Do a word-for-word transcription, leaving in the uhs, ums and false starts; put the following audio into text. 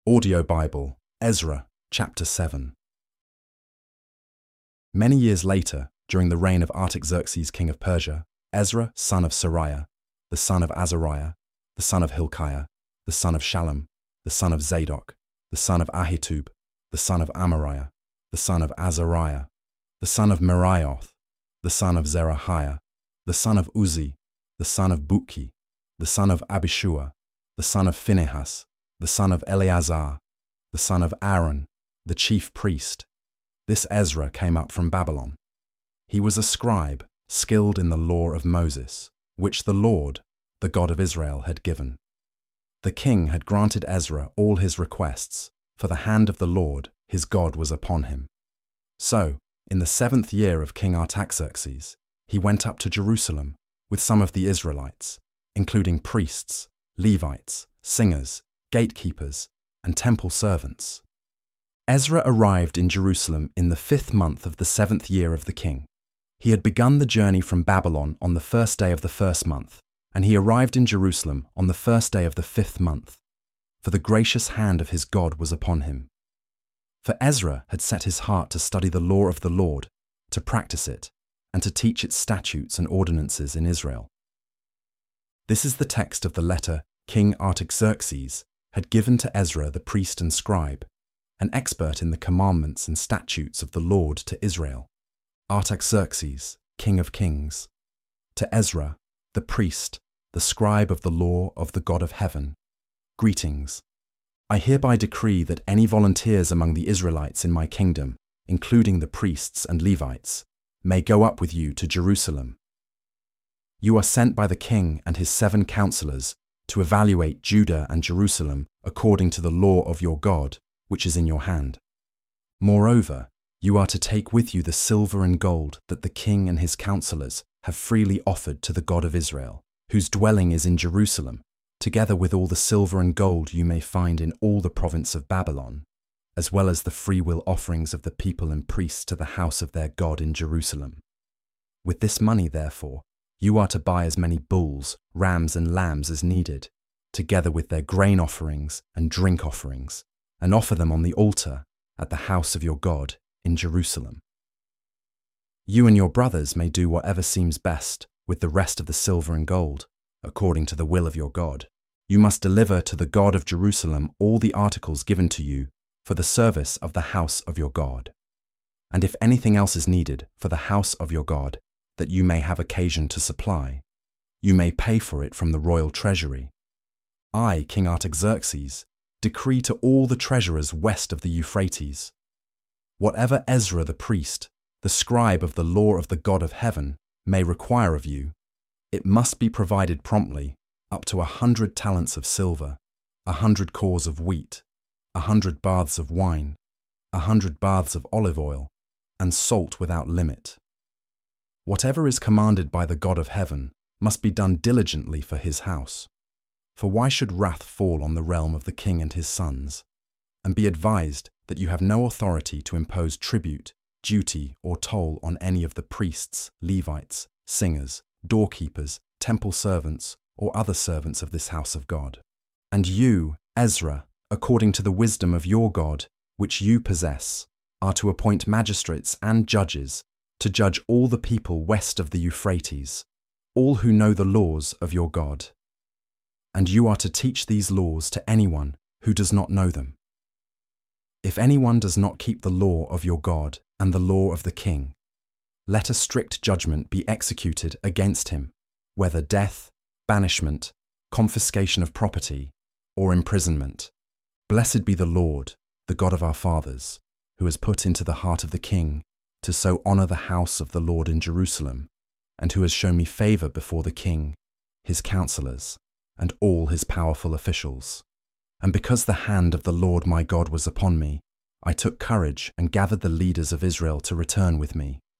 Audio Bible, Ezra, chapter seven. Many years later, during the reign of Artaxerxes, king of Persia, Ezra, son of Sariah, the son of Azariah, the son of Hilkiah, the son of Shallum, the son of Zadok, the son of Ahitub, the son of Amariah, the son of Azariah, the son of Meraioth, the son of Zerahiah, the son of Uzzi, the son of Bukki, the son of Abishua, the son of Phinehas, the son of Eleazar, the son of Aaron, the chief priest. This Ezra came up from Babylon. He was a scribe, skilled in the law of Moses, which the Lord, the God of Israel, had given. The king had granted Ezra all his requests, for the hand of the Lord, his God, was upon him. So, in the seventh year of King Artaxerxes, he went up to Jerusalem with some of the Israelites, including priests, Levites, singers, gatekeepers, and temple servants. Ezra arrived in Jerusalem in the fifth month of the seventh year of the king. He had begun the journey from Babylon on the first day of the first month, and he arrived in Jerusalem on the first day of the fifth month, for the gracious hand of his God was upon him. For Ezra had set his heart to study the law of the Lord, to practice it, and to teach its statutes and ordinances in Israel. This is the text of the letter King Artaxerxes had given to Ezra the priest and scribe, an expert in the commandments and statutes of the Lord to Israel. Artaxerxes, king of kings, to Ezra, the priest, the scribe of the law of the God of heaven, greetings. I hereby decree that any volunteers among the Israelites in my kingdom, including the priests and Levites, may go up with you to Jerusalem. You are sent by the king and his seven counselors to evaluate Judah and Jerusalem according to the law of your God, which is in your hand. Moreover, you are to take with you the silver and gold that the king and his counselors have freely offered to the God of Israel, whose dwelling is in Jerusalem, together with all the silver and gold you may find in all the province of Babylon, as well as the freewill offerings of the people and priests to the house of their God in Jerusalem. With this money, therefore, you are to buy as many bulls, rams, and lambs as needed, together with their grain offerings and drink offerings, and offer them on the altar at the house of your God in Jerusalem. You and your brothers may do whatever seems best with the rest of the silver and gold, according to the will of your God. You must deliver to the God of Jerusalem all the articles given to you for the service of the house of your God. And if anything else is needed for the house of your God, that you may have occasion to supply, you may pay for it from the royal treasury. I, King Artaxerxes, decree to all the treasurers west of the Euphrates, whatever Ezra the priest, the scribe of the law of the God of heaven, may require of you, it must be provided promptly, up to a hundred talents of silver, a hundred cors of wheat, a hundred baths of wine, a hundred baths of olive oil, and salt without limit. Whatever is commanded by the God of heaven must be done diligently for his house. For why should wrath fall on the realm of the king and his sons? And be advised that you have no authority to impose tribute, duty, or toll on any of the priests, Levites, singers, doorkeepers, temple servants, or other servants of this house of God. And you, Ezra, according to the wisdom of your God, which you possess, are to appoint magistrates and judges to judge all the people west of the Euphrates, all who know the laws of your God. And you are to teach these laws to anyone who does not know them. If anyone does not keep the law of your God and the law of the king, let a strict judgment be executed against him, whether death, banishment, confiscation of property, or imprisonment. Blessed be the Lord, the God of our fathers, who has put into the heart of the king to so honor the house of the Lord in Jerusalem, and who has shown me favor before the king, his counselors, and all his powerful officials. And because the hand of the Lord my God was upon me, I took courage and gathered the leaders of Israel to return with me.